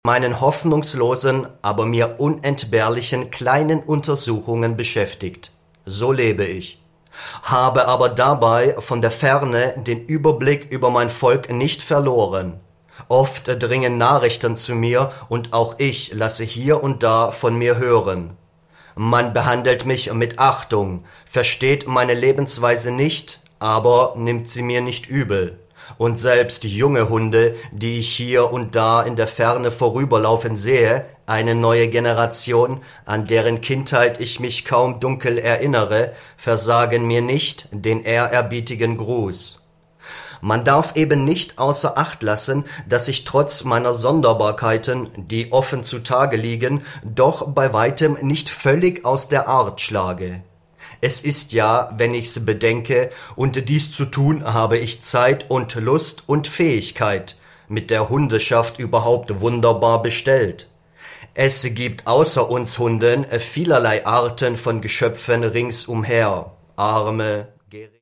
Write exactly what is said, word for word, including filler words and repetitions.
meinen hoffnungslosen, aber mir unentbehrlichen kleinen Untersuchungen beschäftigt. So lebe ich. Habe aber dabei von der Ferne den Überblick über mein Volk nicht verloren. Oft dringen Nachrichten zu mir und auch ich lasse hier und da von mir hören. Man behandelt mich mit Achtung, versteht meine Lebensweise nicht, aber nimmt sie mir nicht übel. Und selbst junge Hunde, die ich hier und da in der Ferne vorüberlaufen sehe, eine neue Generation, an deren Kindheit ich mich kaum dunkel erinnere, versagen mir nicht den ehrerbietigen Gruß. Man darf eben nicht außer Acht lassen, dass ich trotz meiner Sonderbarkeiten, die offen zutage liegen, doch bei weitem nicht völlig aus der Art schlage. Es ist ja, wenn ich's bedenke, und dies zu tun habe ich Zeit und Lust und Fähigkeit, mit der Hundeschaft überhaupt wunderbar bestellt. Es gibt außer uns Hunden vielerlei Arten von Geschöpfen ringsumher, arme,